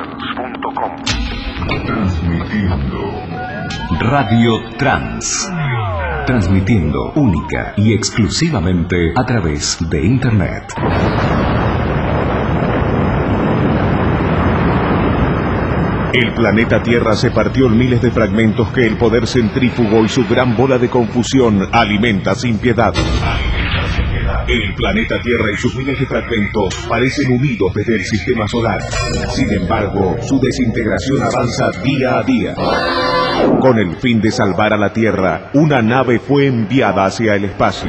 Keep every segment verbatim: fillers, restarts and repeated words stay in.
trans punto com. Transmitiendo Radio Trans. Transmitiendo única y exclusivamente a través de Internet. El planeta Tierra se partió en miles de fragmentos que el poder centrífugo y su gran bola de confusión alimenta sin piedad. El planeta Tierra y sus miles de fragmentos parecen unidos desde el sistema solar. Sin embargo, su desintegración avanza día a día. Con el fin de salvar a la Tierra, una nave fue enviada hacia el espacio.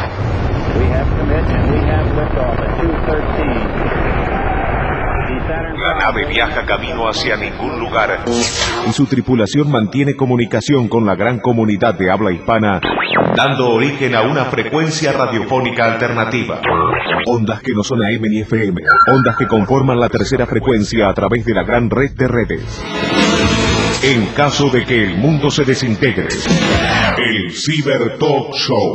La nave viaja camino hacia ningún lugar y su tripulación mantiene comunicación con la gran comunidad de habla hispana, dando origen a una frecuencia radiofónica alternativa. Ondas que no son A M ni F M, ondas que conforman la tercera frecuencia a través de la gran red de redes. En caso de que el mundo se desintegre, el Cyber Talk Show.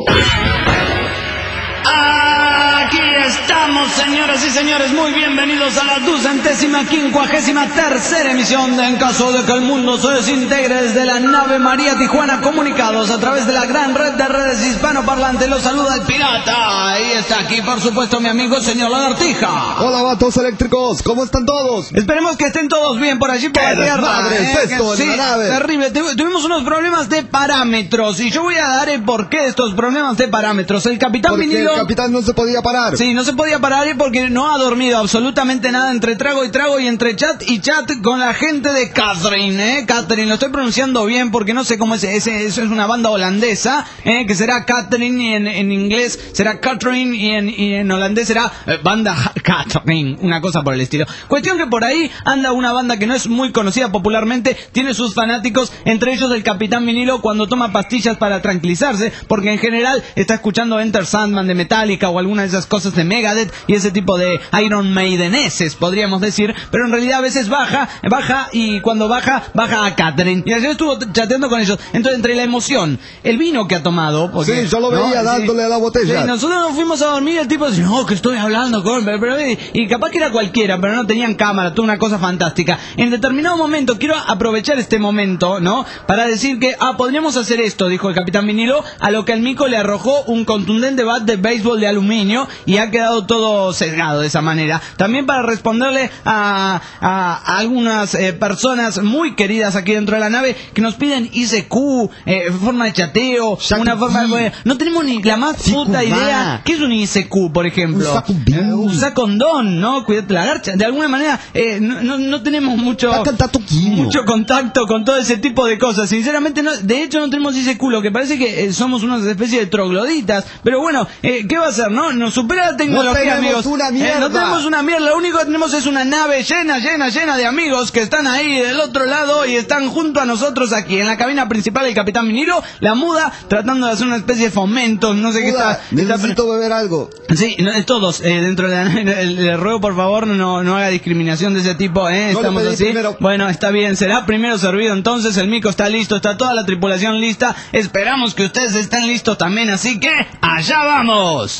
Aquí estamos, señoras y señores, muy bienvenidos a la ducentésima quincuagésima tercera emisión de En caso de que el mundo se desintegre desde la nave María Tijuana, comunicados a través de la gran red de redes hispanoparlantes. Los saluda el pirata y está aquí, por supuesto, mi amigo señor Lagartija. Hola, vatos eléctricos, ¿cómo están todos? Esperemos que estén todos bien por allí por la tierra. Madre, ¿eh? esto que, en sí, la nave. Terrible, Tu- tuvimos unos problemas de parámetros y yo voy a dar el porqué de estos problemas de parámetros. El capitán Porque vinilo... el capitán no se podía parar. Sí, no se podía parar porque no ha dormido absolutamente nada entre trago y trago y entre chat y chat con la gente de Catherine, ¿eh? Catherine, lo estoy pronunciando bien porque no sé cómo es, ese, eso es una banda holandesa, ¿eh? Que será Catherine y en, en inglés será Catherine y en, y en holandés será eh, banda Catherine, una cosa por el estilo. Cuestión que por ahí anda una banda que no es muy conocida popularmente, tiene sus fanáticos, entre ellos el Capitán Vinilo cuando toma pastillas para tranquilizarse, porque en general está escuchando Enter Sandman de Metallica o alguna de esas cosas de Megadeth y ese tipo de Iron Maideneses, podríamos decir, pero en realidad a veces baja, baja y cuando baja, baja a Catherine. Y ayer estuvo chateando con ellos. Entonces, entre la emoción, el vino que ha tomado, porque, Sí, yo lo veía ¿no? dándole Sí. a la botella. Sí, nosotros nos fuimos a dormir y el tipo dice, no, que estoy hablando con... Pero, pero, y capaz que era cualquiera, pero no tenían cámara, toda una cosa fantástica. En determinado momento, quiero aprovechar este momento, ¿no? Para decir que, ah, podríamos hacer esto, dijo el Capitán Vinilo, a lo que el mico le arrojó un contundente bat de béisbol de aluminio y ha quedado todo sesgado de esa manera. También para responderle a, a, a algunas eh, personas muy queridas aquí dentro de la nave que nos piden I C Q, eh, forma de chateo, Shaq una forma de... No tenemos ni la más Sí, puta Cuba. idea. ¿Qué es un I C Q, por ejemplo? Un sacundón. Eh, un sacondón, ¿no? Cuídate la garcha. De alguna manera eh, no, no, no tenemos mucho... mucho contacto con todo ese tipo de cosas. Sinceramente, no, de hecho no tenemos I C Q, lo que parece que eh, somos una especie de trogloditas. Pero bueno, eh, ¿qué va a hacer, no? Nos supera la tecnología, No tenemos amigos. una Eh, mierda. no tenemos una mierda, lo único que tenemos es una nave llena, llena, llena de amigos que están ahí del otro lado y están junto a nosotros aquí en la cabina principal del Capitán Vinilo, la muda, tratando de hacer una especie de fomento, no sé qué Muda, está... está- necesito beber algo. Sí, no, todos eh, dentro de la... Le, le ruego por favor no, no haga discriminación de ese tipo, ¿eh? Yo le Estamos pedí así. primero. Bueno, está bien, será primero servido entonces, el mico está listo, está toda la tripulación lista, esperamos que ustedes estén listos también, así que ¡allá vamos!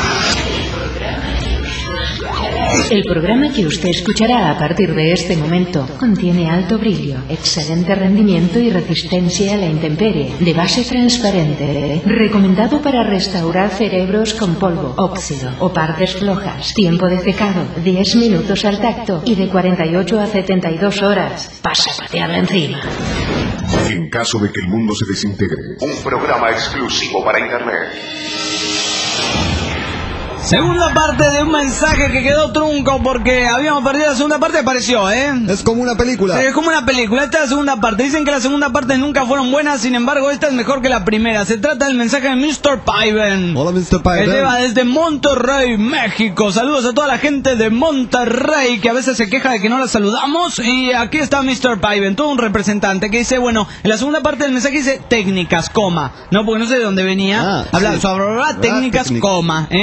El programa que usted escuchará a partir de este momento contiene alto brillo, excelente rendimiento y resistencia a la intemperie, de base transparente, recomendado para restaurar cerebros con polvo, óxido o partes flojas, tiempo de secado diez minutos al tacto y de cuarenta y ocho a setenta y dos horas. Pasa a patearla encima. En caso de que el mundo se desintegre, Un programa exclusivo para Internet. Segunda parte de un mensaje que quedó trunco porque habíamos perdido la segunda parte, apareció, ¿eh? Es como una película. Sí, es como una película, esta es la segunda parte. Dicen que la segunda parte nunca fueron buenas, sin embargo esta es mejor que la primera. Se trata del mensaje de mister Piven. Hola, mister Piven. Que lleva desde Monterrey, México. Saludos a toda la gente de Monterrey que a veces se queja de que no la saludamos. Y aquí está mister Piven, todo un representante que dice, bueno, en la segunda parte del mensaje dice técnicas, coma. No, porque no sé de dónde venía. Ah, Habla sí. sobre Ah, técnicas, técnica. coma. ¿eh? La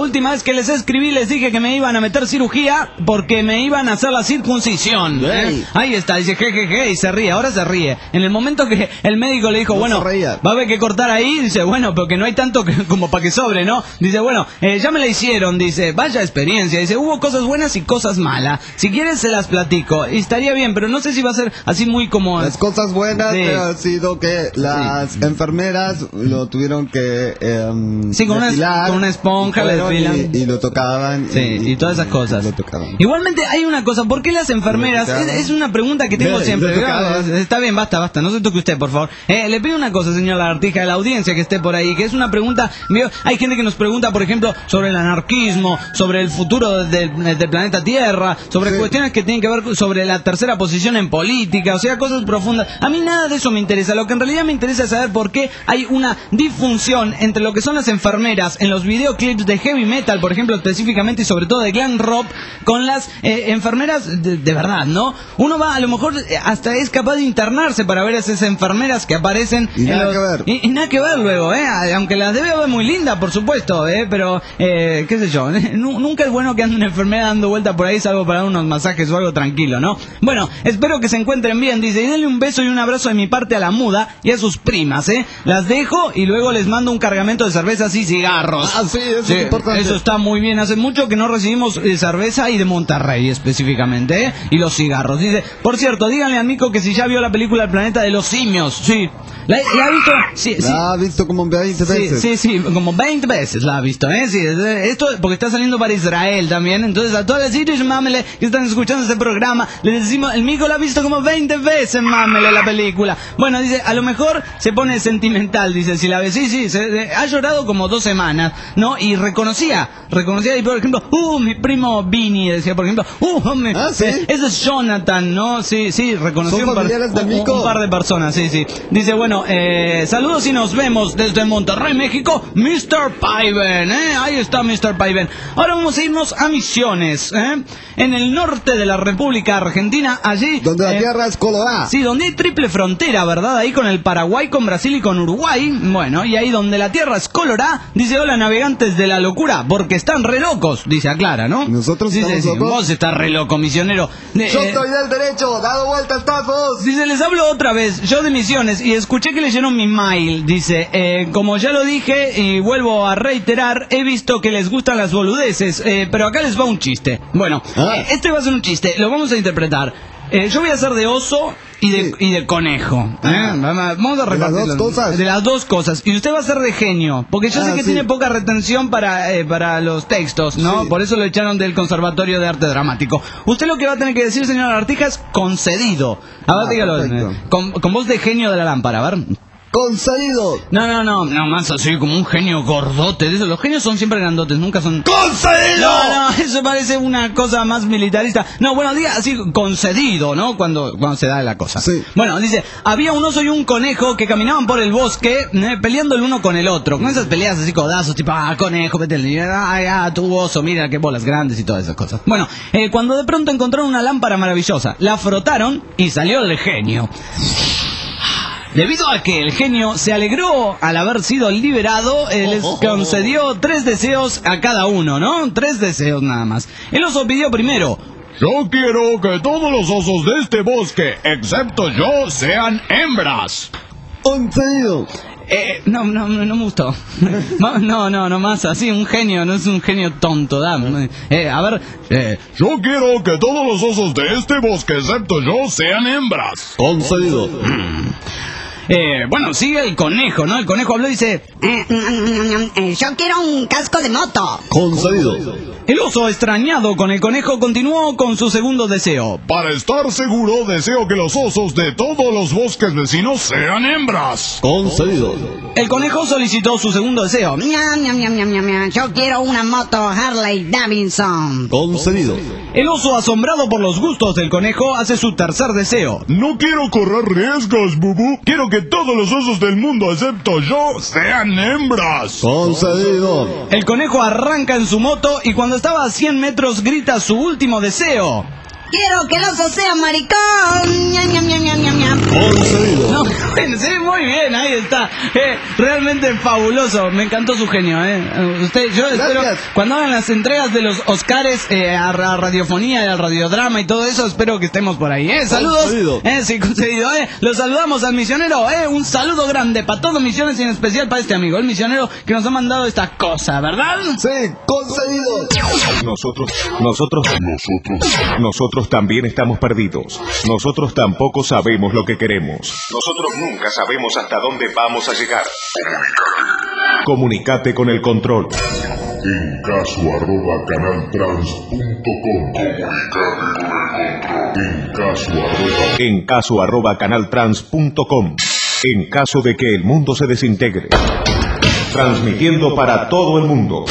última vez que les escribí les dije que me iban a meter cirugía porque me iban a hacer la circuncisión. ¿eh? Ahí está, dice jejeje y se ríe, ahora se ríe. En el momento que el médico le dijo, no bueno, va a haber que cortar ahí, dice, bueno, pero que no hay tanto que, como para que sobre, ¿no? Dice, bueno, eh, ya me la hicieron, dice, vaya experiencia, dice, hubo cosas buenas y cosas malas. Si quieres se las platico, y estaría bien, pero no sé si va a ser así muy como... Las cosas buenas sí. han sido que las sí. enfermeras lo tuvieron que eh, sí, con una, con una esponja le desfilan y, y lo tocaban sí, y, y todas esas cosas. Igualmente hay una cosa, ¿por qué las enfermeras? Es, es una pregunta que tengo sí, siempre. Está bien, basta, basta, no se toque usted, por favor. Eh, le pido una cosa, señor Lagartija, de la audiencia que esté por ahí, que es una pregunta, hay gente que nos pregunta, por ejemplo, sobre el anarquismo, sobre el futuro del, del planeta Tierra, sobre sí. cuestiones que tienen que ver sobre la tercera posición en política, o sea, cosas profundas. A mí nada de eso me interesa, lo que en realidad me interesa es saber por qué hay una disfunción entre lo que son las enfermeras en los videoclips de heavy metal, por ejemplo, específicamente y sobre todo de glam rock, con las eh, enfermeras de, de verdad, ¿no? Uno va, a lo mejor, hasta es capaz de internarse para ver a esas enfermeras que aparecen y nada los, que ver y, y nada que ver luego, ¿eh? Aunque las debe ver muy lindas, por supuesto, ¿eh? Pero, eh, qué sé yo, nunca es bueno que ande una enfermera dando vuelta por ahí, salvo para unos masajes o algo tranquilo, ¿no? Bueno, espero que se encuentren bien, dice, y denle un beso y un abrazo de mi parte a la muda y a sus primas, ¿eh? Las dejo y luego les mando un cargamento de cervezas y cigarros. Ah, sí, eso sí, es importante. Eso está muy bien, hace mucho que no recibimos eh, cerveza y de Monterrey específicamente, ¿eh? Y los cigarros. Dice, por cierto, díganle a Nico que si ya vio la película El Planeta de los Simios, sí. ¿La, la ha visto? Sí, la sí. ha visto como veinte veces. Sí, sí, sí, como veinte veces la ha visto, ¿eh? Sí, esto porque está saliendo para Israel también, entonces a todas las Irish Mamele que están escuchando este programa, les decimos, el Mico la ha visto como veinte veces, Mamele, la película. Bueno, dice, a lo mejor se pone sentimental, dice, si la ve, sí, sí, se, ha llorado como dos semanas, ¿no? Y reconocía, reconocía, y por ejemplo, uh, mi primo Vini, decía, por ejemplo, uh, mi, ¿Ah, sí? eh, ese es Jonathan, ¿no? Sí, sí, reconoció un par, de un, un par de personas, sí, sí. Dice, bueno, Eh, saludos y nos vemos desde Monterrey, México, mister Piven, ¿eh? Ahí está mister Piven. Ahora vamos a irnos a Misiones, ¿eh? En el norte de la República Argentina, allí... Donde la eh, tierra es colorada. Sí, donde hay triple frontera, ¿verdad? Ahí con el Paraguay, con Brasil y con Uruguay. Bueno, y ahí donde la tierra es colorada, dice, hola navegantes de la locura, porque están re locos, dice, aclara, ¿no? Nosotros dice, estamos sí, locos. Vos estás re loco, misionero. Eh, Yo estoy del derecho, dado vueltas tazos. Dice, les hablo otra vez, yo de Misiones, y escuché que leyeron mi mail, dice, eh, como ya lo dije y vuelvo a reiterar, he visto que les gustan las boludeces, eh, pero acá les va un chiste. Bueno, ah. eh, este va a ser un chiste, lo vamos a interpretar. Eh, yo voy a hacer de oso y de, sí. y de conejo. ¿eh? Ah. Vamos a repartirlo. ¿De las dos cosas? De las dos cosas. Y usted va a ser de genio, porque yo ah, sé que sí. tiene poca retención para, eh, para los textos, ¿no? Sí. Por eso lo echaron del Conservatorio de Arte Dramático. Usted lo que va a tener que decir, señor Artija, es concedido. A ver, ah, dígalo. Eh, con, con voz de genio de la lámpara, a ver. Concedido. No, no, no, no, más así como un genio gordote. De eso, los genios son siempre grandotes, nunca son... ¡Concedido! No, no, eso parece una cosa más militarista. No, bueno, diga así, concedido, ¿no? Cuando, cuando se da la cosa. Sí. Bueno, dice, había un oso y un conejo que caminaban por el bosque, eh, peleando el uno con el otro. Con esas peleas así, codazos, tipo, ah, conejo, vete el... Ay, ah, tu oso, mira qué bolas grandes y todas esas cosas. Bueno, eh, cuando de pronto encontraron una lámpara maravillosa, la frotaron y salió el genio. Debido a que el genio se alegró al haber sido liberado, eh, les concedió tres deseos a cada uno, ¿no? Tres deseos nada más. El oso pidió primero: yo quiero que todos los osos de este bosque, excepto yo, sean hembras. Concedido. Eh, no, no, no me gustó. No, no, no más así, un genio, no es un genio tonto, dame. Eh, a ver, eh, yo quiero que todos los osos de este bosque, excepto yo, sean hembras. Concedido. Eh, bueno, sigue el conejo, ¿no? El conejo habló y dice: eh, eh, yo quiero un casco de moto. Concedido. El oso, extrañado con el conejo, continuó con su segundo deseo. Para estar seguro, deseo que los osos de todos los bosques vecinos sean hembras. Concedido. El conejo solicitó su segundo deseo. Miam, miam, miam, miam, miam, miam. Yo quiero una moto Harley Davidson. Concedido. El oso, asombrado por los gustos del conejo, hace su tercer deseo. No quiero correr riesgos, Bubu. Quiero que todos los osos del mundo, excepto yo, sean hembras. Concedido. El conejo arranca en su moto y cuando estaba a cien metros grita su último deseo. quiero que el oso sea maricón. Ñam, ñam, ñam, ñam, ñam, ñam. Concedido. No, bueno, sí, muy bien, ahí está. Eh, realmente fabuloso, me encantó su genio. Eh. Usted, yo espero, cuando hagan las entregas de los Oscars eh, a, a radiofonía y al radiodrama y todo eso, espero que estemos por ahí. Eh. Saludos. Concedido. Eh, sí, concedido. Eh. Los saludamos al misionero. Eh. Un saludo grande para todos Misiones y en especial para este amigo, el misionero que nos ha mandado esta cosa, ¿verdad? Sí, concedido. Nosotros, nosotros, nosotros, nosotros también estamos perdidos. Nosotros tampoco sabemos lo que queremos. Nosotros nunca sabemos hasta dónde vamos a llegar. Comunicate con el control. En caso arroba canaltrans punto com. En caso arroba. En caso arroba canaltrans punto com. En caso de que el mundo se desintegre. Transmitiendo para todo el mundo.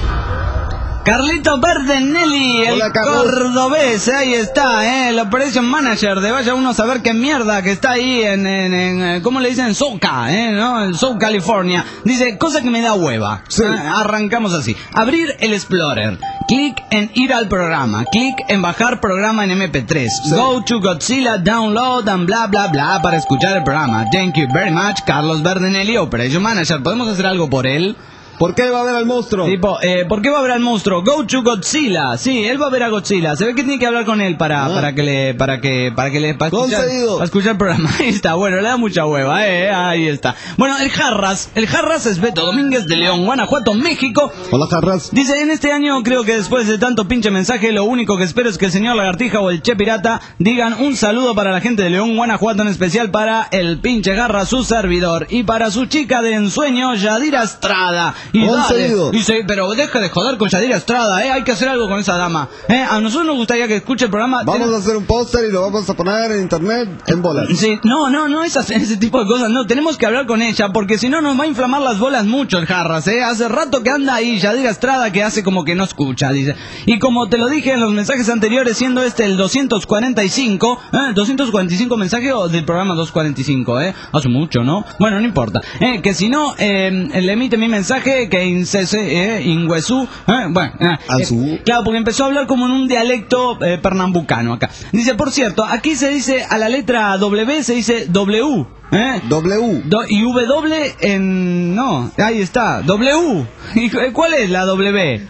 Carlito Berdenelli, el Hola, Carlos. cordobés, ahí está, eh, el Operation Manager de vaya uno a saber qué mierda que está ahí en, en, en ¿cómo le dicen? SoCa, eh, ¿no? En South California. Dice, cosa que me da hueva. Sí. Eh, arrancamos así. Abrir el Explorer. Clic en ir al programa. Clic en bajar programa en eme pe tres. Sí. Go to Godzilla, download and bla bla bla para escuchar el programa. Thank you very much, Carlos Berdenelli, Operation Manager. ¿Podemos hacer algo por él? ¿Por qué va a ver al monstruo? Tipo, eh, ¿por qué va a ver al monstruo? Go to Godzilla. Sí, él va a ver a Godzilla. Se ve que tiene que hablar con él para, Ah. para que le, para que, para que le, para escuchar, Concedido. para escuchar el programa. Ahí está, bueno, le da mucha hueva, eh, ahí está. Bueno, el Jarras, el Jarras es Beto Domínguez de León, Guanajuato, México. Hola, Jarras. Dice, en este año creo que después de tanto pinche mensaje, lo único que espero es que el señor Lagartija o el Che Pirata digan un saludo para la gente de León, Guanajuato, en especial para el pinche Garra, su servidor, y para su chica de ensueño, Yadira Estrada. Y Concedido. dale, dice, pero deja de joder con Yadira Estrada, eh, hay que hacer algo con esa dama. Eh, a nosotros nos gustaría que escuche el programa. Vamos a hacer un póster y lo vamos a poner en internet en bolas. Sí, no, no, no esas, ese tipo de cosas, no, tenemos que hablar con ella, porque si no nos va a inflamar las bolas mucho el Jarras, eh, hace rato que anda ahí Yadira Estrada que hace como que no escucha, dice, y como te lo dije en los mensajes anteriores, siendo este el doscientos cuarenta y cinco, eh, doscientos cuarenta y cinco mensaje o del programa doscientos cuarenta y cinco, eh, hace mucho, ¿no? Bueno, no importa, eh, que si no, eh, le emite mi mensaje que incese, eh, ingüesú, eh, bueno, eh, eh, claro, porque empezó a hablar como en un dialecto eh, pernambucano acá, dice, por cierto, aquí se dice a la letra W se dice W, ¿eh? W. Do, y W en... no, ahí está, W. ¿Y cu- cuál es la W?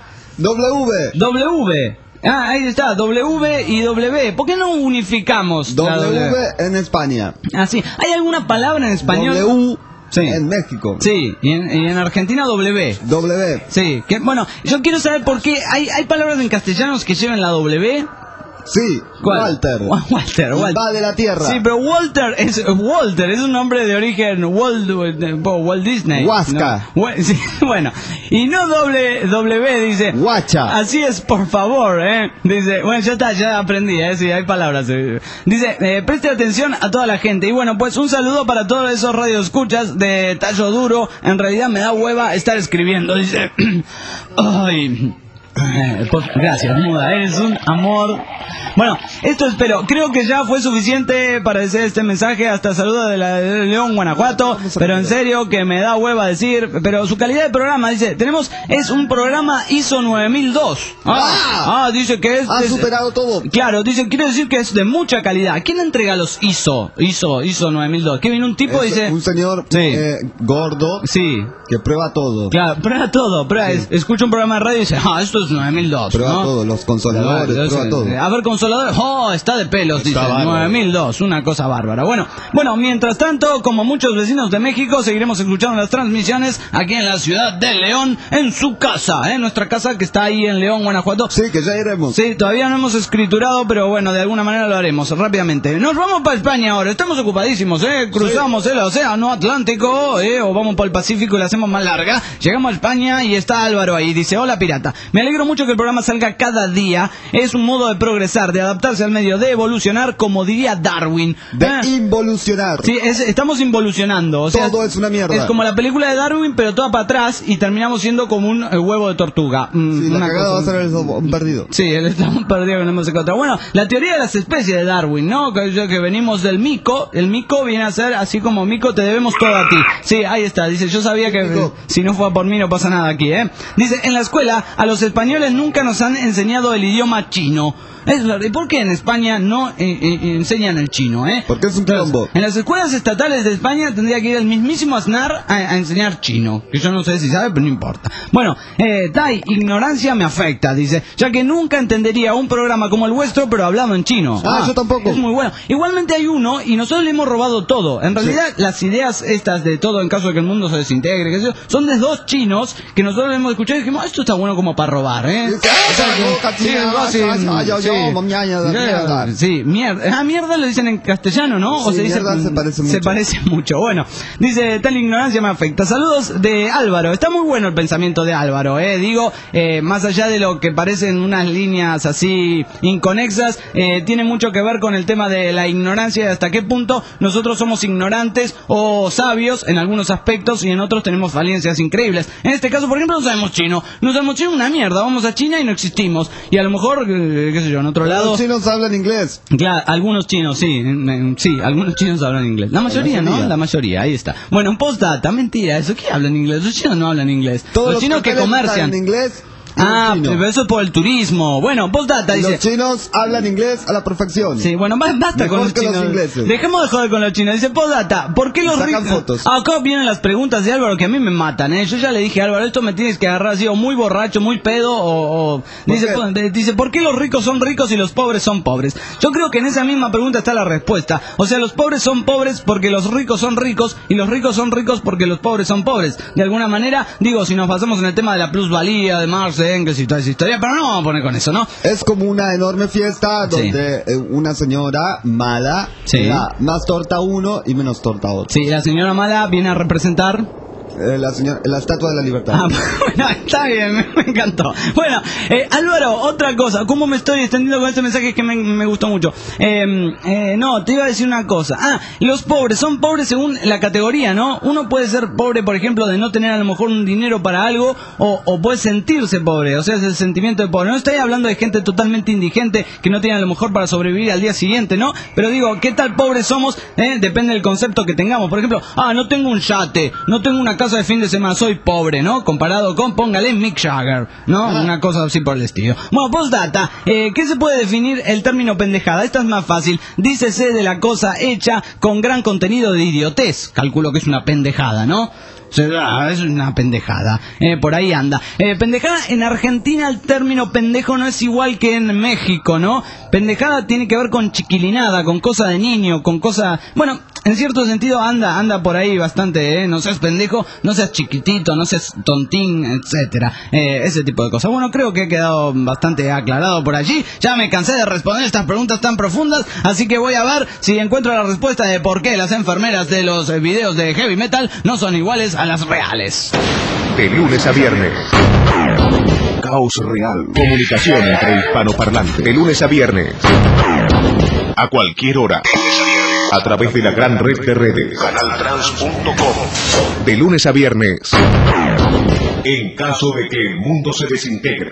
W. W. Ah, ahí está, W y W. ¿Por qué no unificamos la W en España. Ah, sí. ¿Hay alguna palabra en español? W Sí. en México. Sí, y en, y en Argentina W. W. Sí, que, bueno, yo quiero saber por qué hay, hay palabras en castellanos que llevan la W. Sí, ¿Cuál? Walter. Wa- Walter, Walter. Va de la tierra. Sí, pero Walter es Walter, es un nombre de origen Walt, Walt Disney. Huasca. ¿No? Wa- sí, bueno, y no doble W, dice. Guacha. Así es, por favor, eh. Dice, bueno, ya está, ya aprendí, eh, sí, hay palabras. eh. Dice, eh, preste atención a toda la gente. Y bueno, pues un saludo para todos esos radioescuchas de tallo duro. En realidad me da hueva estar escribiendo. Dice, ay. Eh, pues, gracias, Muda, eres un amor. Bueno, esto espero, creo que ya fue suficiente para decir este mensaje. Hasta saludo de la de León, Guanajuato. Pero en serio que me da hueva decir. Pero su calidad de programa, dice, tenemos, es un programa I S O nueve mil dos. Ah, ah, dice que es. Ha es- superado todo. Claro, dice, quiere decir que es de mucha calidad. ¿Quién entrega los I S O? I S O, I S O nueve mil dos. Que viene un tipo y Es dice. un señor Sí. eh, gordo Sí. que prueba todo. Claro, prueba todo, prueba, es- escucha un programa de radio y dice, ah, esto es nueve mil dos, Prueba ¿no? todo, los consoladores, Claro, prueba sí. todo. A ver, consoladores, oh, está de pelos, Está dice, bárbaro. nueve mil dos, una cosa bárbara. Bueno, bueno, mientras tanto, como muchos vecinos de México, seguiremos escuchando las transmisiones aquí en la ciudad de León, en su casa, ¿eh? Nuestra casa que está ahí en León, Guanajuato. Sí, que ya iremos. Sí, todavía no hemos escriturado, pero bueno, de alguna manera lo haremos rápidamente. Nos vamos para España ahora, estamos ocupadísimos, ¿eh? Cruzamos el océano Atlántico, ¿eh? O vamos para el Pacífico y la hacemos más larga. Llegamos a España y está Álvaro ahí, dice, hola pirata. Me alegro mucho que el programa salga cada día. Es un modo de progresar, de adaptarse al medio, de evolucionar, como diría Darwin. De ¿Eh? involucionar. Sí, es- estamos involucionando. O sea, Todo es una mierda. Es como la película de Darwin, pero toda para atrás y terminamos siendo como un eh, huevo de tortuga. Mm, Sí, la una cagada va a cosa- ser el so- perdido. Sí, el estamos perdido que no hemos encontrado. Bueno, la teoría de las especies de Darwin, ¿no? Que, que venimos del mico. El mico viene a ser así como mico, te debemos todo a ti. Sí, ahí está. Dice, yo sabía que Mico. eh, si no fue por mí no pasa nada aquí, ¿eh? Dice, en la escuela a los españoles nunca nos han enseñado el idioma chino. Es verdad. ¿Y por qué en España no eh, eh, enseñan el chino, eh? Porque es un quilombo. En las escuelas estatales de España tendría que ir el mismísimo Aznar a, a enseñar chino, que yo no sé si sabe, pero no importa. Bueno, eh, Tai, ignorancia me afecta, dice, ya que nunca entendería un programa como el vuestro, pero hablado en chino. Ah, Ah, yo tampoco. Es muy bueno. Igualmente hay uno, y nosotros le hemos robado todo. En realidad, sí. Las ideas estas de todo en caso de que el mundo se desintegre, qué sé yo, son de dos chinos que nosotros hemos escuchado y dijimos, esto está bueno como para robar, ¿eh? Sí, mierda. Ah, mierda lo dicen en castellano, ¿no? O Sí, se dice, mierda se parece mucho. Se parece mucho. Bueno, dice, tal ignorancia me afecta. Saludos de Álvaro. Está muy bueno el pensamiento de Álvaro, ¿eh? Digo, eh, más allá de lo que parecen unas líneas así inconexas, eh, tiene mucho que ver con el tema de la ignorancia y hasta qué punto nosotros somos ignorantes o sabios en algunos aspectos y en otros tenemos falencias increíbles. En este caso, por ejemplo, no sabemos chino. No sabemos chino una mierda. Vamos a China y no existimos. Y a lo mejor, eh, qué sé yo, en otro lado... Los chinos hablan inglés. Claro, algunos chinos, sí. Sí, algunos chinos hablan inglés. La mayoría, ¿no? La mayoría, ahí está. Bueno, en postdata, mentira. ¿Eso qué hablan inglés? Los chinos no hablan inglés. Todos los chinos que comercian. En inglés. Ah, pero eso es por el turismo. Bueno, postdata dice... Los chinos hablan inglés a la perfección. Sí, bueno, basta Mejor con los que chinos. los ingleses. Dejemos de joder con los chinos. Dice, postdata, ¿por qué los Sacan ricos... fotos. Acá vienen las preguntas de Álvaro que a mí me matan, ¿eh? Yo ya le dije a Álvaro, esto me tienes que agarrar así, o muy borracho, muy pedo, o... o... Dice, ¿Por po- dice, ¿por qué los ricos son ricos y los pobres son pobres? Yo creo que en esa misma pregunta está la respuesta. O sea, los pobres son pobres porque los ricos son ricos, y los ricos son ricos porque los pobres son pobres. De alguna manera, digo, si nos basamos en el tema de la plusvalía, de Marx, de Engels y toda esa historia, pero no vamos a poner con eso, ¿no? Es como una enorme fiesta donde Sí. eh, una señora mala Sí. da más torta a uno y menos torta a otro. Sí, la señora Mala viene a representar... Eh, la, señora, la estatua de la libertad. Ah, bueno, está bien, me, me encantó. Bueno, eh, Álvaro, otra cosa, ¿cómo me estoy extendiendo con este mensaje que me, me gustó mucho? Eh, eh, no, te iba a decir una cosa. Ah, los pobres son pobres según la categoría, ¿no? Uno puede ser pobre, por ejemplo, de no tener a lo mejor un dinero para algo, o, o puede sentirse pobre, o sea, es el sentimiento de pobre. No estoy hablando de gente totalmente indigente que no tiene a lo mejor para sobrevivir al día siguiente, ¿no? Pero digo, ¿qué tal pobres somos? Eh, depende del concepto que tengamos. Por ejemplo, ah, no tengo un yate, no tengo una casa de fin de semana, soy pobre, ¿no? Comparado con, póngale, Mick Jagger, ¿no? Ah. Una cosa así por el estilo. Bueno, postdata, eh, ¿qué se puede definir el término pendejada? Esta es más fácil. Dícese de la cosa hecha con gran contenido de idiotez. Calculo que es una pendejada, ¿no? O sea, es una pendejada. Eh, por ahí anda. Eh, pendejada, en Argentina el término pendejo no es igual que en México, ¿no? Pendejada tiene que ver con chiquilinada, con cosa de niño, con cosa... Bueno, en cierto sentido anda anda por ahí bastante, ¿eh? No seas pendejo, no seas chiquitito, no seas tontín, etcétera. Eh, ese tipo de cosas. Bueno, creo que he quedado bastante aclarado por allí. Ya me cansé de responder estas preguntas tan profundas, así que voy a ver si encuentro la respuesta de por qué las enfermeras de los eh, videos de heavy metal no son iguales a las reales. De lunes a viernes. Caos real. Comunicación entre hispanoparlantes. De lunes a viernes. A cualquier hora. A través de la gran red de redes. canaltrans punto com. De lunes a viernes. En caso de que el mundo se desintegre.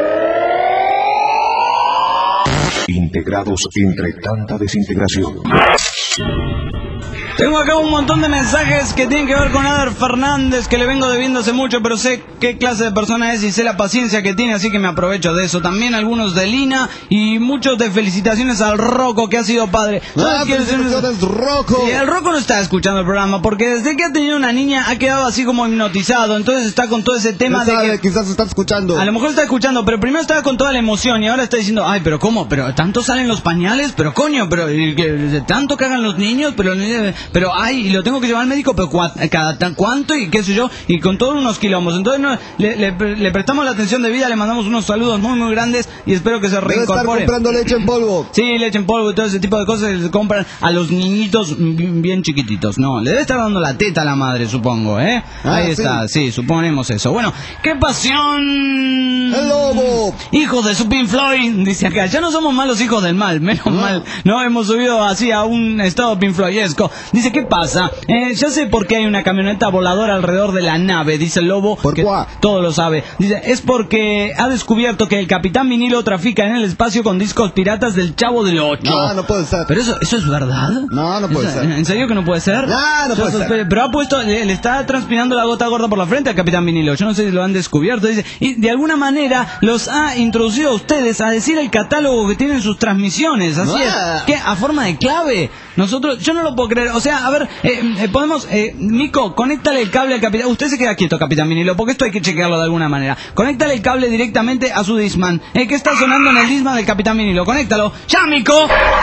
Integrados entre tanta desintegración. Tengo acá un montón de mensajes que tienen que ver con Ader Fernández, que le vengo debiendo hace mucho, pero sé qué clase de persona es y sé la paciencia que tiene, así que me aprovecho de eso. También algunos de Lina y muchos de felicitaciones al Rocco, que ha sido padre. Ah, ¿Sabes quién es? felicitaciones, Rocco. Sí, el Rocco no está escuchando el programa, porque desde que ha tenido una niña ha quedado así como hipnotizado, entonces está con todo ese tema No sabe, de que... quizás está escuchando. A lo mejor está escuchando, pero primero estaba con toda la emoción y ahora está diciendo, ay, pero ¿cómo? ¿Pero tanto salen los pañales? ¿Pero coño? ¿Pero y que, de tanto cagan los niños? ¿Pero, pero ay, y lo tengo que llevar al médico? ¿Pero cua, cada tan, cuánto? Y qué sé yo, y con todos unos quilombos. Entonces no, le, le, le prestamos la atención debida, le mandamos unos saludos muy, muy grandes y espero que se Debe estar reincorpore. comprando leche en polvo. Sí, leche en polvo y todo ese tipo de cosas que se compran a los niñitos bien, bien chiquititos. No, le debe estar dando la teta a la madre, supongo, ¿eh? Ah, Ahí sí. está, sí, suponemos eso. Bueno, ¡qué pasión! ¡El lobo! Hijos de su Pink Floyd, dice acá. Ya no somos malos hijos del mal, menos No. mal. No hemos subido así a un estado Pink Floydesco. Dice, ¿qué pasa? Eh, ya sé por qué hay una camioneta voladora alrededor de la nave, dice el Lobo. ¿Por que qué? todo lo sabe. Dice, es porque ha descubierto que el Capitán Vinilo trafica en el espacio con discos piratas del Chavo del Ocho. No, no puede ser. Pero eso, eso es verdad. No, no puede ¿Es- ser. ¿En serio que no puede ser? No, no Yo puede sospe- ser. Pero ha puesto, le, le está transpirando la gota gorda por la frente al Capitán Vinilo. Yo no sé si lo han descubierto. Dice, y de alguna manera los ha introducido a ustedes a decir el catálogo que tienen sus transmisiones. Así es. Ah. ¿Qué? ¿A forma de clave? Nosotros, yo no lo puedo creer. O sea, a ver, eh, eh, podemos, eh, Nico, conéctale el cable al Capitán. Usted se queda quieto, Capitán Vinilo, porque esto hay que chequearlo de alguna manera. Conéctale el cable directamente a su Discman. Eh, ¿Qué está sonando en el Discman del Capitán Vinilo? Conéctalo. ¡Ya, Nico!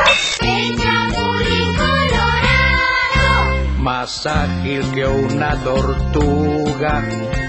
Más ágil que una tortuga,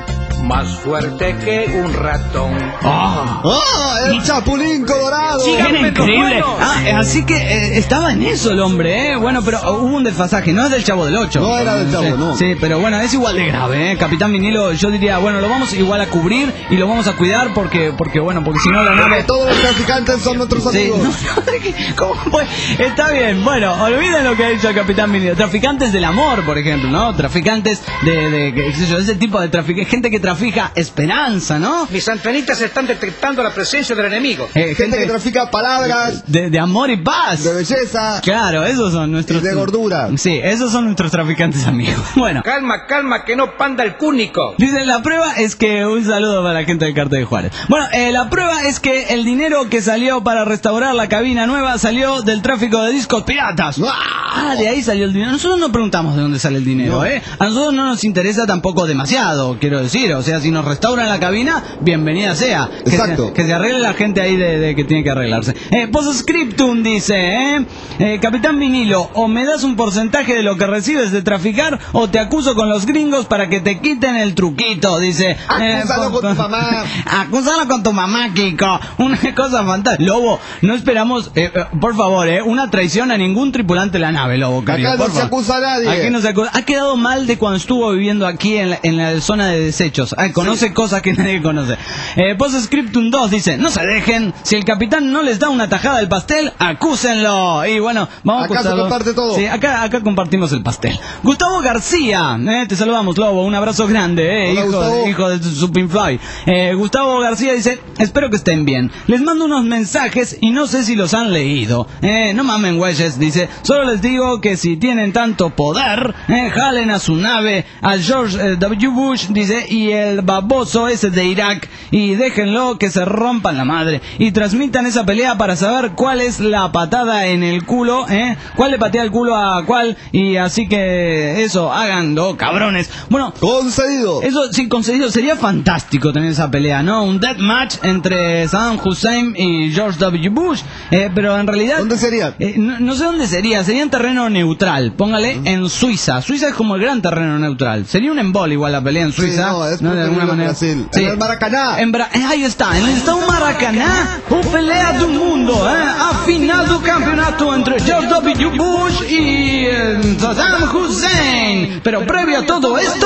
más fuerte que un ratón. ¡Ah! ¡Oh, el Chapulín Colorado! Sí, era Díganme los increíble. buenos. Ah, eh, así que eh, estaba en eso el hombre, ¿eh? Bueno, pero uh, hubo un desfasaje, no es del Chavo del Ocho. No era del Chavo, Sí, no. Sí, pero bueno, es igual de grave, ¿eh? Capitán Vinilo, yo diría, bueno, lo vamos igual a cubrir y lo vamos a cuidar porque, porque bueno, porque si no la nave... Todos los traficantes son nuestros Sí, amigos. no, no, ¿cómo fue? Está bien, bueno, olviden lo que ha dicho el Capitán Vinilo. Traficantes del amor, por ejemplo, ¿no? Traficantes de, de qué sé yo, ese tipo de traficantes, gente que trafica esperanza, ¿no? Mis antenitas están detectando la presencia del enemigo. Eh, Gente que trafica palabras, de, de amor y paz. de belleza. Claro, esos son nuestros... Y de gordura. Sí, esos son nuestros traficantes amigos. Bueno, Calma, calma, que no panda el cúnico. dice, la prueba es que... Un saludo para la gente del Cartel de Juárez. Bueno, eh, la prueba es que el dinero que salió para restaurar la cabina nueva salió del tráfico de discos piratas. Ah, de ahí salió el dinero. Nosotros no preguntamos de dónde sale el dinero, No. ¿eh? A nosotros no nos interesa tampoco demasiado, quiero decir. O sea, si nos restauran la cabina, bienvenida sea. Que Exacto. Se, que se arregle la gente ahí de, de que tiene que arreglarse. Eh, Postscriptum dice, ¿eh? Eh, Capitán Vinilo, o me das un porcentaje de lo que recibes de traficar, o te acuso con los gringos para que te quiten el truquito, dice. Acúsalo po- con tu mamá. Acúsalo con tu mamá, Kiko. Una cosa fantástica. Lobo, no esperamos, eh, eh, por favor, eh, una traición a ningún tripulante de la nave, Lobo, querido. Acá no por se favor. acusa a nadie. Aquí no se acusa. Ha quedado mal de cuando estuvo viviendo aquí en la, en la zona de desechos. Ah, conoce cosas que nadie conoce. Eh, Postscriptum dos dice, no se dejen. Si el capitán no les da una tajada del pastel, acúsenlo. Y bueno, vamos Acá a se acusarlo. comparte todo. Sí, acá, acá compartimos el pastel. Gustavo García, eh, te saludamos, Lobo. Un abrazo grande, eh, Hola, hijo, Gustavo. hijo de su Pinfly. Eh, Gustavo García dice, espero que estén bien. Les mando unos mensajes y no sé si los han leído. Eh, no mamen, güeyes, dice. Solo les digo que si tienen tanto poder, eh, jalen a su nave, a George eh, W. Bush, dice, y el baboso ese de Irak, y déjenlo que se rompan la madre. Y transmitan esa pelea para saber cuál es la patada en el culo, eh, cuál le patea el culo a cuál, y así que eso, háganlo, cabrones. Bueno, Concedido. eso sí, concedido, sería fantástico tener esa pelea, ¿no? Un deathmatch entre Saddam Hussein y George W. Bush, eh, pero en realidad... ¿Dónde sería? Eh, no, no sé dónde sería, sería en terreno neutral, póngale en Suiza. Suiza es como el gran terreno neutral. Sería un embol igual la pelea en Suiza. no, es De alguna preferible en manera. Brasil. Sí. En el Maracaná. En Bra- eh, ahí está, en el estado Maracaná, o pelea do mundo, eh, a final do campeonato entre George W. Bush y eh, Saddam Hussein. Pero previo a todo esto...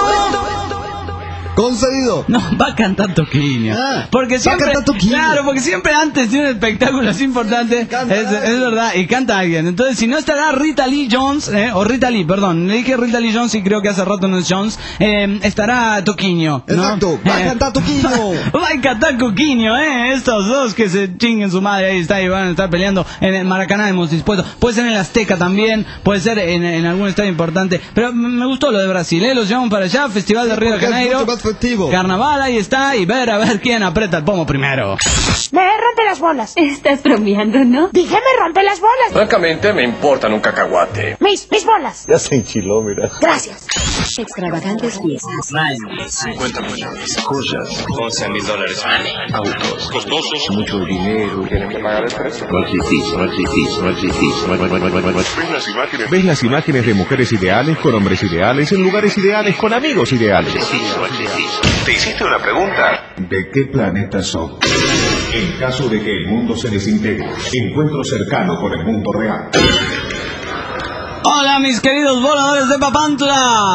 Concedido. No, va a cantar Toquinho. Ah, porque va a siempre, cantar Toquinho. claro, porque siempre antes de un espectáculo así importante, Canta es, alguien. es verdad, y canta alguien. Entonces, si no estará Rita Lee Jones, eh, o Rita Lee, perdón, le dije Rita Lee Jones y creo que hace rato no es Jones, eh, estará Toquinho, ¿no? Exacto, va a Eh, cantar Toquinho. Va a cantar Toquinho, eh, estos dos que se chinguen su madre, ahí está, y van a estar peleando en el Maracaná, hemos dispuesto. Puede ser en el Azteca también, puede ser en, en algún estadio importante, pero me gustó lo de Brasil, eh, los llevamos para allá, Festival de Río de porque es Janeiro. mucho más festivo. Carnaval, ahí está, y ver a ver quién aprieta el pomo primero. Me rompe las bolas. Estás bromeando, ¿no? Dije me rompe las bolas. Francamente, me importan un cacahuate. Mis, mis bolas. Ya se enchiló, mira. Gracias. Extravagantes fiestas. cincuenta millones. Joyas. once mil dólares. Autos. Costosos. Mucho dinero. Tienen que pagar el precio. No existís, no existís, no existís. No, no, no, no, no, no. ¿Ves las imágenes? ¿Ves las imágenes de mujeres ideales con hombres ideales en lugares ideales con amigos ideales? ¿Te hiciste una pregunta? ¿De qué planeta son? En caso de que el mundo se desintegre, encuentro cercano con el mundo real. Hola, mis queridos voladores de Papantla.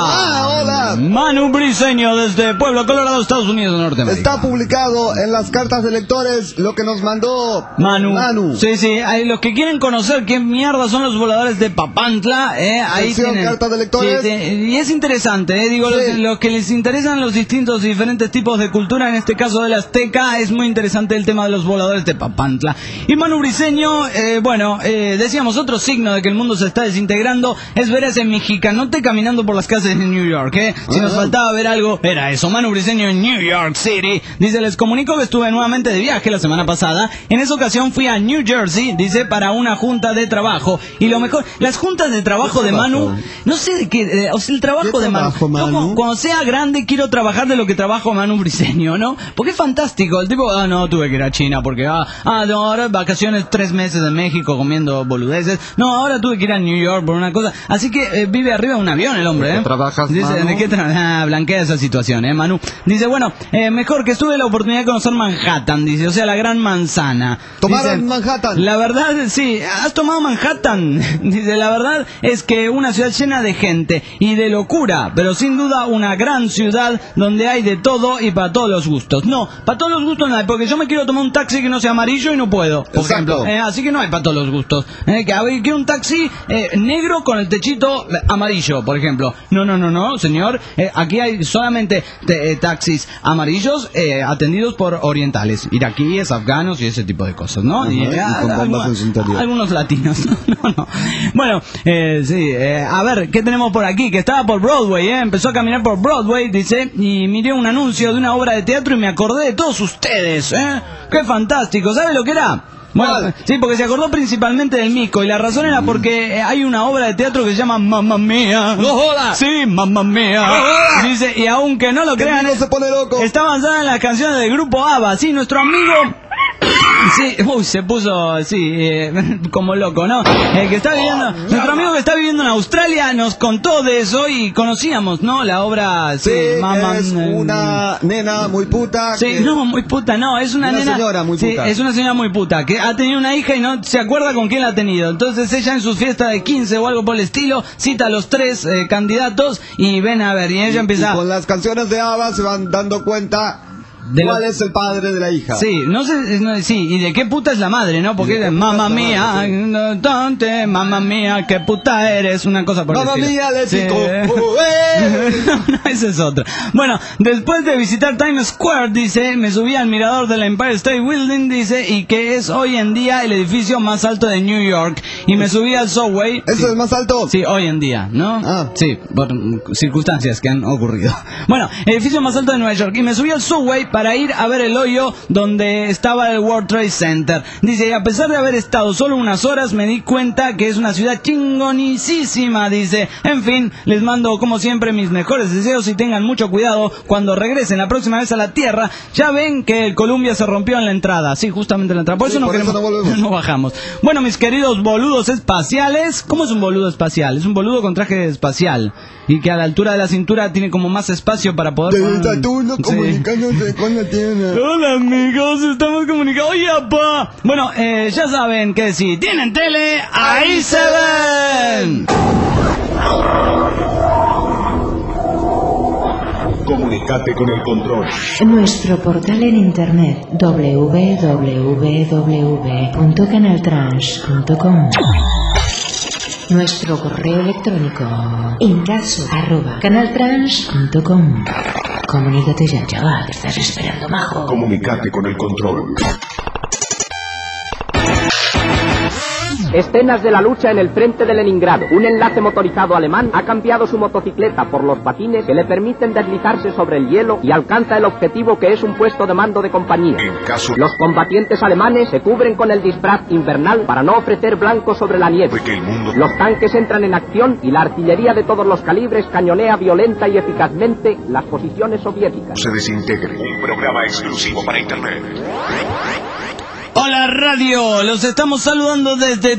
Ah, hola. Manu Briseño desde Pueblo, Colorado, Estados Unidos de Norteamérica. Está publicado en las cartas de lectores lo que nos mandó Manu. Manu. Sí, sí, hay los que quieren conocer qué mierda son los voladores de Papantla, eh, ahí Sección tienen. cartas de lectores. Sí, sí, y es interesante, eh, digo, Sí. los, los que les interesan los distintos y diferentes tipos de cultura, en este caso de la azteca, es muy interesante el tema de los voladores de Papantla. Y Manu Briseño, eh, bueno, eh, decíamos otro signo de que el mundo se está desintegrando es ver a ese mexicanote caminando por las calles de New York, ¿eh? Si nos faltaba ver algo, era eso. Manu Briseño en New York City. Dice, les comunico que estuve nuevamente de viaje la semana pasada. En esa ocasión fui a New Jersey, dice, para una junta de trabajo. Y lo mejor, las juntas de trabajo de Manu, no sé de qué, eh, o sea, el trabajo de Manu. trabajo, Manu? Yo, cuando, cuando sea grande quiero trabajar de lo que trabajo Manu Briseño, ¿no? Porque es fantástico. El tipo, ah, no, tuve que ir a China porque, ah, ah no, ahora vacaciones tres meses en México comiendo boludeces. No, ahora tuve que ir a New York por una cosa. Así que eh, vive arriba de un avión el hombre, ¿eh? ¿De qué trabajas, Dice, Manu? ¿de qué tra ah, blanquea esa situación, eh, Manu? Dice, bueno, eh, mejor que estuve la oportunidad de conocer Manhattan, dice, o sea, la gran manzana. ¿Tomaron Dice, Manhattan? La verdad, sí, ¿has tomado Manhattan? Dice, la verdad es que una ciudad llena de gente y de locura, pero sin duda una gran ciudad donde hay de todo y para todos los gustos. No, para todos los gustos no hay, porque yo me quiero tomar un taxi que no sea amarillo y no puedo, por Exacto. ejemplo. Eh, así que no hay para todos los gustos. Eh, que a ver, quiero un taxi eh, negro con el techito amarillo, por ejemplo. No, no, no, no, señor. Eh, aquí hay solamente te, eh, taxis amarillos eh, atendidos por orientales, iraquíes, afganos y ese tipo de cosas, ¿no? Ajá, y, eh, y con a- bombas a- en su interior. algunos latinos. No, no. Bueno, eh, sí, eh, a ver, ¿qué tenemos por aquí? Que estaba por Broadway, ¿eh? Empezó a caminar por Broadway, dice, y miré un anuncio de una obra de teatro y me acordé de todos ustedes, ¿eh? ¡Qué fantástico! ¿Sabe lo que era? Bueno, ¿Cuál? sí, porque se acordó principalmente del mico, y la razón era porque eh, hay una obra de teatro que se llama Mamma Mía. ¡No jodas! Sí, Mamma Mía. ¡No jodas! Dice, y aunque no lo Que crean, el niño se pone loco. está basada en las canciones del grupo ABBA. Sí, nuestro amigo... Sí, uy, se puso, sí, eh, como loco, ¿no? Eh, que está viviendo, nuestro amigo que está viviendo en Australia nos contó de eso y conocíamos, ¿no? La obra, sí, Sí, Mamma- es una nena muy puta. Sí, que- no, muy puta, no, es una, Una nena... señora muy sí, puta. es una señora muy puta, que ha tenido una hija y no se acuerda con quién la ha tenido. Entonces ella en sus fiestas de quince o algo por el estilo, cita a los tres eh, candidatos y ven a ver, y ella Y empieza... con las canciones de ABBA se van dando cuenta De cuál lo- es el padre de la hija. Sí, no sé, no, sí, y de qué puta es la madre, ¿no? Porque ¿Y de es qué puta mamá es la mía, madre? no, tonte, mamá mía, qué puta eres, una cosa por el Mamma estilo. mía, le Sí. pico. Oh, eh. No, no, esa es otra. Bueno, después de visitar Times Square, dice, me subí al mirador del Empire State Building, dice, y que es hoy en día el edificio más alto de New York. Y me subí al subway. ¿Eso Sí. es más alto? Sí, hoy en día, ¿no? Ah. Sí, por mm, circunstancias que han ocurrido. Bueno, el edificio más alto de Nueva York. Y me subí al subway para ir a ver el hoyo donde estaba el World Trade Center. Dice, y a pesar de haber estado solo unas horas, me di cuenta que es una ciudad chingonicísima, dice. En fin, les mando como siempre mis mejores deseos y tengan mucho cuidado cuando regresen la próxima vez a la Tierra. Ya ven que el Columbia se rompió en la entrada. Sí, justamente en la entrada. Por Sí, eso no por eso queremos, no volvemos. no bajamos. Bueno, mis queridos boludos espaciales, ¿cómo es un boludo espacial? Es un boludo con traje espacial y que a la altura de la cintura tiene como más espacio para poder... Desde poner- Saturno Sí. comunicándose con la Tierra. Hola amigos, estamos comunicados. ¡Oye, papá! Bueno, eh, ya saben que si tienen tele, ahí se ven. Comunicate con el control. Nuestro portal en internet doble u doble u doble u punto canaltrans punto com. Nuestro correo electrónico incaso arroba canaltrans punto com. Comunícate ya, chaval, que estás esperando, majo. Comunicate con el control. Escenas de la lucha en el frente de Leningrado. Un enlace motorizado alemán ha cambiado su motocicleta por los patines que le permiten deslizarse sobre el hielo y alcanza el objetivo que es un puesto de mando de compañía. En caso Los combatientes alemanes se cubren con el disfraz invernal para no ofrecer blanco sobre la nieve. de que el mundo Los tanques entran en acción y la artillería de todos los calibres cañonea violenta y eficazmente las posiciones soviéticas. se desintegre. Un programa exclusivo para Internet. Hola radio, los estamos saludando desde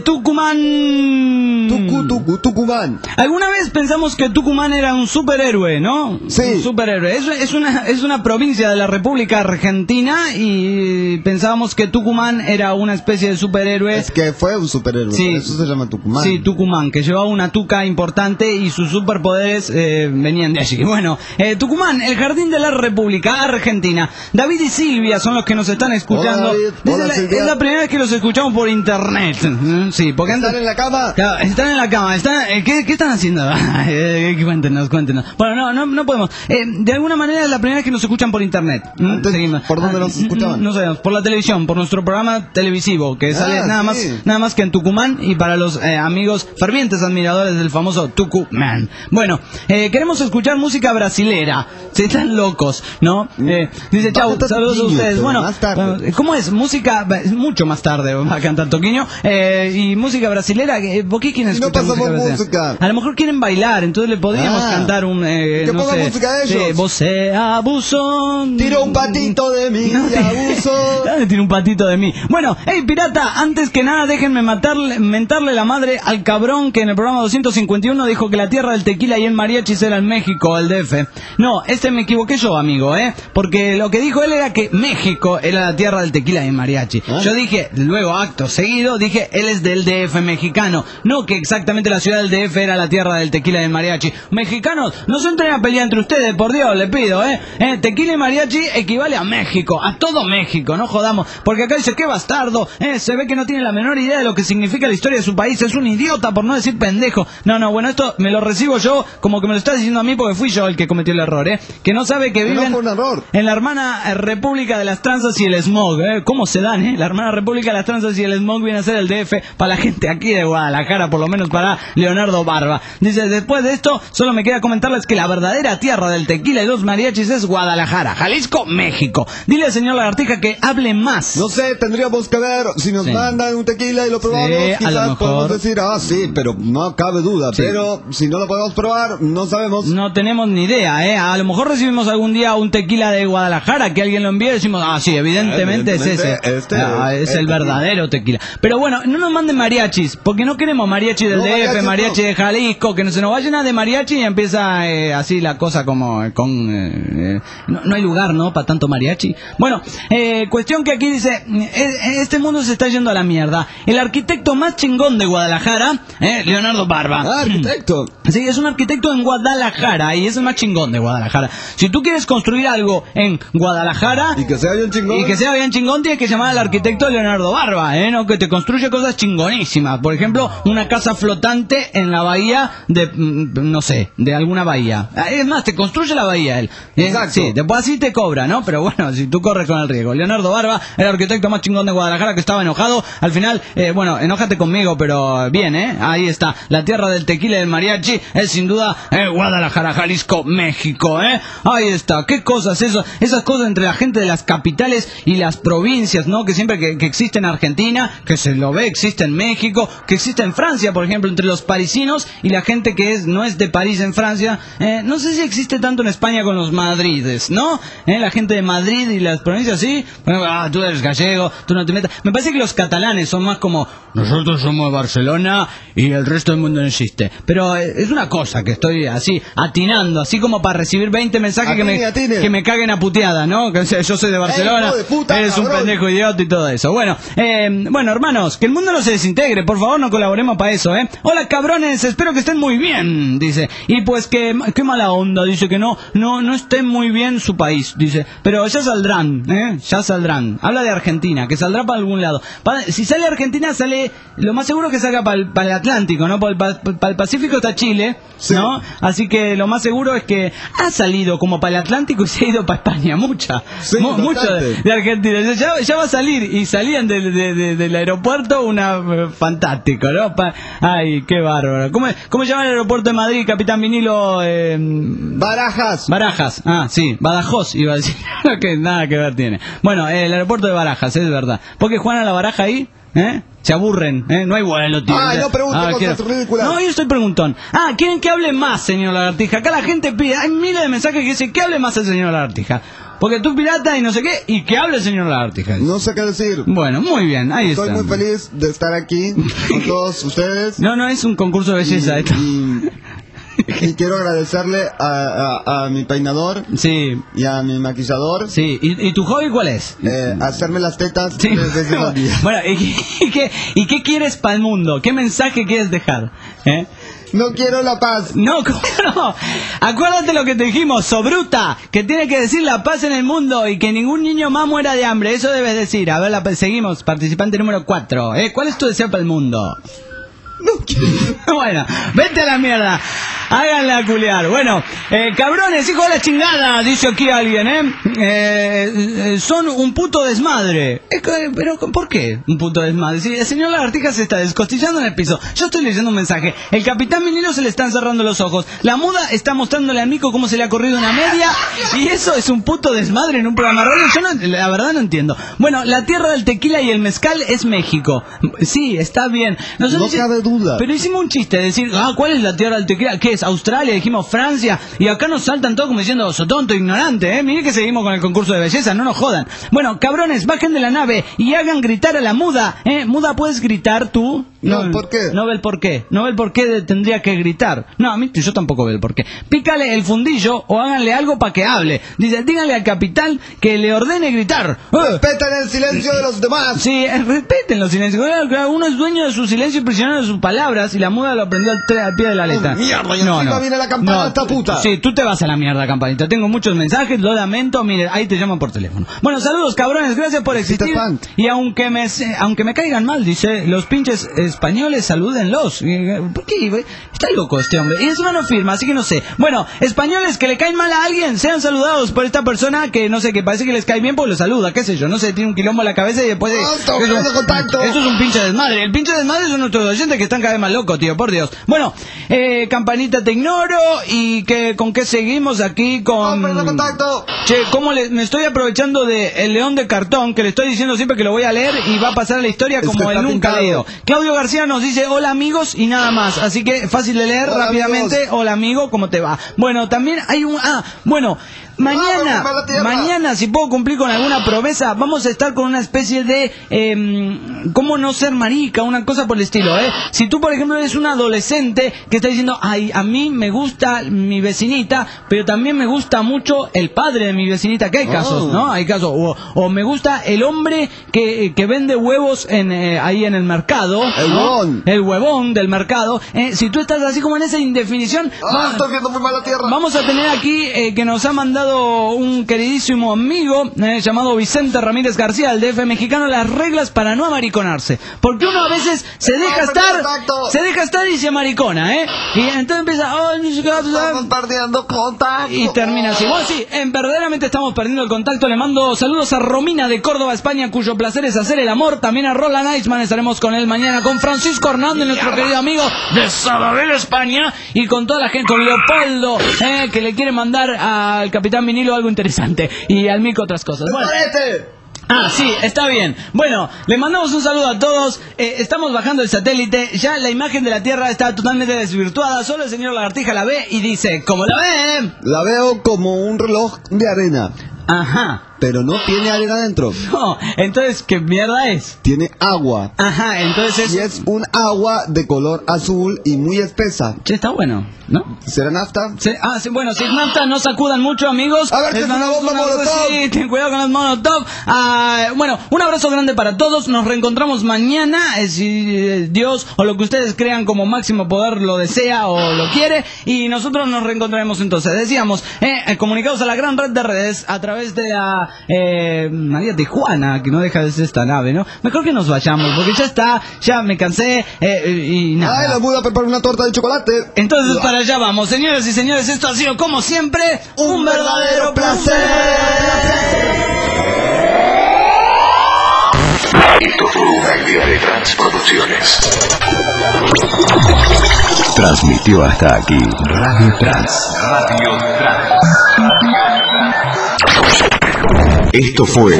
Tucumán. Tucu, tucu, Tucumán. Alguna vez pensamos que Tucumán era un superhéroe, ¿no? Sí. Un superhéroe. Es, es, una, es una provincia de la República Argentina y pensábamos que Tucumán era una especie de superhéroe. Es que fue un superhéroe, sí. por eso se llama Tucumán. Sí, Tucumán, que llevaba una tuca importante y sus superpoderes eh, venían de allí. Bueno, eh, Tucumán, el jardín de la República Argentina. David y Silvia son los que nos están escuchando. Hola, David. Hola, la, Silvia. Es la primera vez que los escuchamos por internet. Sí, porque ¿Están antes, en la cama? Claro, están en la cama. Están, eh, ¿qué, ¿Qué están haciendo? Eh, cuéntenos, cuéntenos. Bueno, no, no, no podemos. Eh, de alguna manera es la primera vez que nos escuchan por internet. Antes, Seguimos. ¿por dónde nos escuchaban? No, no sabemos, por la televisión, por nuestro programa televisivo, que Ah, sale nada sí. más nada más que en Tucumán y para los eh, amigos fervientes admiradores del famoso Tucumán. Bueno, eh, queremos escuchar música brasilera. Se están locos, ¿no? Eh, dice, chau, Bastante saludos a niños, ustedes. pero Bueno, más tarde. eh, ¿cómo es? Música, es mucho más tarde va a cantar Toquiño. Eh, y música brasilera, eh, ¿por qué quieren Si no escuchar pasamos música brasilera? música. A lo mejor quieren bailar, entonces le podríamos Ah. cantar un, eh, Que no pongan sé, música de ellos. sí, Você abusó. Tiro un patito de mí, No, y abuso. Dale, tiene un patito de mí. Bueno, hey pirata, antes que nada déjenme matarle, mentarle la madre al cabrón que en el programa doscientos cincuenta y uno dijo que la tierra del tequila y el mariachis era en México, el D F. No, este me equivoqué yo, amigo, ¿eh? Porque lo que dijo él era que México era la tierra del tequila y el mariachi. ¿Ah? Yo dije, luego acto seguido, dije, él es del D F mexicano. No que exactamente la ciudad del D F era la tierra del tequila y el mariachi. Mexicanos, no se entren a pelear entre ustedes, por Dios, le pido, ¿eh? ¿eh? Tequila y mariachi equivale a México, a todo México, no jodamos. Porque acá dice, qué bastardo, ¿eh? Se ve que no tiene la menor idea de lo que significa la historia de su país. Es un idiota, por no decir pendejo. No, no, bueno, esto me lo recibo yo como que me lo está diciendo a mí porque fui yo el que cometió el error, ¿eh? Que no sabe que Que no viven fue un error. en la hermana eh, República de las Tranzas y el Smog, ¿eh? ¿Cómo se dan, eh? La hermana República de las Tranzas y el Smog viene a ser el D F para la gente aquí de Guadalajara, por lo menos para Leonardo Barba. Dice, después de esto, solo me queda comentarles que la verdadera tierra del tequila y los mariachis es Guadalajara, Jalisco, México. Dile al señor Lagartija que hable más. No sé, tendríamos que ver si nos Sí. mandan un tequila y lo probamos. Sí, a lo Quizás mejor. podemos decir, ah, sí, pero no cabe duda. Sí. Pero si no lo podemos probar, no sabemos. No tenemos ni idea, ¿eh? A lo mejor recibimos algún día un tequila de Guadalajara que alguien lo envíe y decimos, ah, sí, evidentemente, es ese. Evidentemente, este Ah, es es el el verdadero tequila. Pero bueno, no nos manden mariachis, porque no queremos mariachi del No, D F, mariachis mariachi no. de Jalisco, que no se nos vaya nada de mariachi y empieza eh, así la cosa como eh, con... eh, eh, no, no hay lugar, ¿no? Para tanto mariachi. Bueno, eh, cuestión que aquí dice, eh, este mundo se está yendo a la mierda. El arquitecto más chingón de Guadalajara, eh, Leonardo Barba. Ah, arquitecto. Sí, es un arquitecto en Guadalajara y es el más chingón de Guadalajara. Si tú quieres construir algo en Guadalajara Y que sea bien chingón. y que sea bien chingón, tienes que llamar al arquitecto Leonardo Barba, ¿eh? ¿No? Que te construye cosas chingonísimas. Por ejemplo, una casa flotante en la bahía de, mm, no sé, de alguna bahía. Es más, te construye la bahía él. ¿eh? Exacto. Sí, después así te cobra, ¿no? Pero bueno, si tú corres con el riesgo. Leonardo Barba, el arquitecto más chingón de Guadalajara, que estaba enojado. Al final, eh, bueno, enójate conmigo, pero bien, ¿eh? Ahí está. La tierra del tequila y del mariachi es sin duda eh, Guadalajara, Jalisco, México, ¿eh? Ahí está. ¿Qué cosas eso? Esas cosas entre la gente de las capitales y las provincias, ¿no? Que siempre que, que existe en Argentina, que se lo ve, existe en México, que existe en Francia, por ejemplo, entre los parisinos y la gente que es no es de París en Francia. Eh, no sé si existe tanto en España con los madrides, ¿no? Eh, la gente de Madrid y las provincias, sí. Bueno, ah, tú eres gallego, tú no te metas. Me parece que los catalanes son más como nosotros somos de Barcelona y el resto del mundo no existe. Pero eh, es una cosa que estoy así atinando, así como para recibir veinte mensajes que me, Atine, atine. que me caguen a puteada, ¿no? Que yo soy de Barcelona, hijo de puta, eres un cabrón. pendejo idiota y todo eso. Bueno, eh, bueno, hermanos, que el mundo no se desintegre, por favor, no colaboremos para eso, ¿eh? Hola, cabrones, espero que estén muy bien, dice. Y pues que, qué mala onda, dice que no, no, no esté muy bien su país, dice. Pero ya saldrán, ¿eh? Ya saldrán. Habla de Argentina, que saldrá para algún lado. Pa- si sale Argentina, sale, lo más seguro que salga para el, el Atlántico, ¿no? Para el, pa- el Pacífico está Chile, Sí. ¿no? Así que lo más seguro es que ha salido como para el Atlántico y se ha ido para España, mucha. Sí, Mu- mucho bastante. de, de Argentina. Ya, ya va a salir y salían del, de- de- del aeropuerto una eh, fantástico, ¿no? Pa- ay, qué bárbaro. ¿Cómo, es- ¿Cómo se llama el aeropuerto de Madrid, Capitán Vinilo? Eh, Barajas. Barajas, ah, sí, Badajoz iba a decir, que nada que ver tiene. Bueno, el aeropuerto de Barajas, es verdad. ¿Por qué juegan a la baraja ahí? ¿Eh? Se aburren, ¿eh? No hay vuelo, tío. Ay, no pregunte cosas quiero- ridículas. No, yo estoy preguntón. Ah, ¿quieren que hable más, señor Lagartija? Acá la gente pide, hay miles de mensajes que dicen que hable más el señor Lagartija. porque tú pirata y no sé qué, y que hable el señor Lagartija. No sé qué decir. Bueno, muy bien, ahí Estoy está. muy feliz de estar aquí con todos ustedes. No, no, es un concurso de belleza y, esto. Y, y quiero agradecerle a, a, a mi peinador. Sí. Y a mi maquillador. Sí, ¿y, y tu hobby cuál es? Eh, hacerme las tetas sí. tres veces al día. Bueno, ¿y, y, qué, ¿y qué quieres para el mundo? ¿Qué mensaje quieres dejar? ¿Eh? No quiero la paz. No, ¿cómo no? Acuérdate lo que te dijimos, Sobruta, que tiene que decir la paz en el mundo y que ningún niño más muera de hambre. Eso debes decir. A ver, la, seguimos, participante número cuatro. ¿Eh? ¿Cuál es tu deseo para el mundo? No quiero. Bueno, vete a la mierda. Háganla a culiar. Bueno, eh, cabrones, hijo de la chingada, dice aquí alguien, ¿eh? eh, eh son un puto desmadre. Es que, pero, ¿por qué un puto desmadre? Si el señor Lagartija se está descostillando en el piso. Yo estoy leyendo un mensaje. El capitán Vinilo se le están cerrando los ojos. La muda está mostrándole al mico cómo se le ha corrido una media. Y eso es un puto desmadre en un programa radio. Yo no, la verdad no entiendo. Bueno, la tierra del tequila y el mezcal es México. Sí, está bien. Nosotros no dice, cabe duda. Pero hicimos un chiste, decir, ah, ¿cuál es la tierra del tequila? ¿Qué es? Australia, dijimos Francia, y acá nos saltan todos como diciendo, so tonto, ignorante, ¿eh? Miren que seguimos con el concurso de belleza, no nos jodan. Bueno, cabrones, bajen de la nave y hagan gritar a la muda, ¿eh? Muda, ¿puedes gritar tú? No, no, ¿por qué? No ve el por qué, no ve el por qué de, tendría que gritar. No, a mí yo tampoco veo el por qué. Pícale el fundillo o háganle algo para que hable. Dice, díganle al capitán que le ordene gritar. Respeten el silencio de los demás. Sí, eh, respeten los silencios. Uno es dueño de su silencio y prisionero de sus palabras, y la muda lo aprendió al, al pie de la letra. Oh, mierda, y no, encima no. viene la campana no, esta puta. Sí, tú te vas a la mierda, campanita. Tengo muchos mensajes, lo lamento. Mire, ahí te llaman por teléfono. Bueno, saludos, cabrones, gracias por existir. Y aunque me aunque me caigan mal, dice, los pinches españoles, salúdenlos. ¿Por qué? Está loco este hombre. Y encima no firma, así que no sé. Bueno, españoles que le caen mal a alguien, sean saludados por esta persona que, no sé, que parece que les cae bien, pues lo saluda, qué sé yo. No sé, tiene un quilombo en la cabeza y después de... Oh, eso, eso, contacto. eso es un pinche desmadre. El pinche desmadre son nuestros oyentes que están cada vez más locos, tío, por Dios. Bueno, eh, campanita, te ignoro. Y que con qué seguimos aquí con... Oh, contacto. Che, ¿cómo le... me estoy aprovechando de El León de Cartón, que le estoy diciendo siempre que lo voy a leer y va a pasar a la historia como el nunca leído. Claudio García nos dice hola amigos y nada más, así que fácil de leer hola, rápidamente. Amigos. Hola amigo, ¿cómo te va? Bueno, también hay un... Ah, bueno... Mañana, mañana, si puedo cumplir con alguna promesa, vamos a estar con una especie de eh, cómo no ser marica, una cosa por el estilo, ¿eh? Si tú, por ejemplo, eres un adolescente que está diciendo, ay, a mí me gusta mi vecinita, pero también me gusta mucho el padre de mi vecinita, que hay casos, oh. ¿no? Hay casos, o, o me gusta el hombre que, que vende huevos en eh, ahí en el mercado, el ¿no? huevón, el huevón del mercado. Eh, si tú estás así como en esa indefinición, ah, vamos, estoy viendo muy mal la tierra. Vamos a tener aquí eh, que nos ha mandado un queridísimo amigo eh, llamado Vicente Ramírez García, el D F mexicano, las reglas para no amariconarse, porque uno a veces se deja estar se deja estar y se amaricona, ¿eh? Y entonces empieza oh, estamos perdiendo contacto y termina así. Bueno, sí, en verdaderamente estamos perdiendo el contacto. Le mando saludos a Romina de Córdoba, España, cuyo placer es hacer el amor. También a Roland Iceman, estaremos con él mañana, con Francisco Hernández, nuestro querido amigo de Sabadell, España, y con toda la gente, con Leopoldo, eh, que le quiere mandar al capitán Vinilo algo interesante, y al mico otras cosas. Bueno, ah, sí, está bien. Bueno, le mandamos un saludo a todos. Eh, estamos bajando el satélite. Ya la imagen de la Tierra está totalmente desvirtuada. Solo el señor Lagartija la ve y dice, ¿cómo la ve? La veo como un reloj de arena. Ajá. Pero no tiene arena adentro. No, entonces, ¿qué mierda es? Tiene agua. Ajá, entonces... Y es un agua de color azul y muy espesa. Che, está bueno, ¿no? ¿Será nafta? Sí, ah, sí, bueno, si es nafta, no sacudan mucho, amigos. A ver, que es una bomba molotov. Sí, ten cuidado con los molotov. Ah, bueno, un abrazo grande para todos. Nos reencontramos mañana, eh, si eh, Dios o lo que ustedes crean como máximo poder lo desea o lo quiere. Y nosotros nos reencontraremos entonces. Decíamos, eh, comunicados a la gran red de redes a través de la... Eh, María Tijuana, que no deja de ser esta nave, ¿no? Mejor que nos vayamos, porque ya está, ya me cansé eh, y nada. Ay, la muda prepara una torta de chocolate. Entonces para allá vamos, señoras y señores, esto ha sido como siempre un, un verdadero placer. Esto fue una idea de Transproducciones. Transmitió hasta aquí Radio Trans. Radio Trans. Esto fue...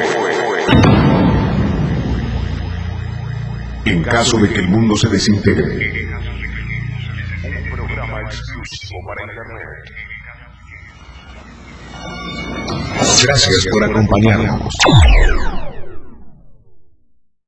En caso de que el mundo se desintegre. Un programa exclusivo para Internet. Gracias por acompañarnos.